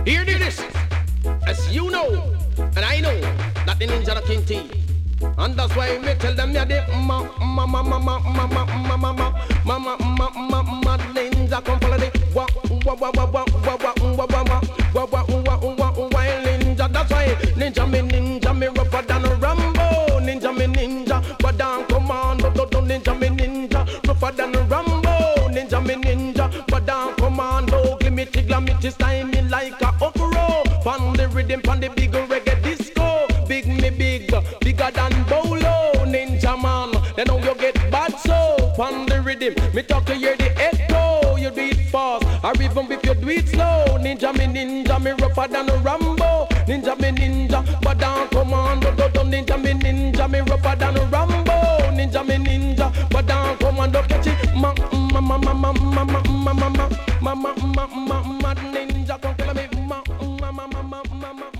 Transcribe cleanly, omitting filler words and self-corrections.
Hear this. As you know, and I know, that the ninja the king T. And that's why me tell them, yeah, the ninja come follow the wild ninja. That's why ninja me rougher than a Rambo. Ninja me ninja, but down commando. Ninja me ninja, rougher than a Rambo. Ninja me ninja, but down commando. Give me tigla, style me like a okro. Pan the rhythm, pan the big reggae disco. Big me big, bigger than Bolo. Ninja man, then how you get bad so. Pan the rhythm, me talk to hear the echo. You do it fast, or even if you do it slow. Ninja me rougher than a Rambo. Ninja me ninja, but down commando. Ninja me rougher than a Rambo. Ninja me ninja, but down commando. Catch it, ma ninja, come tell me, ma.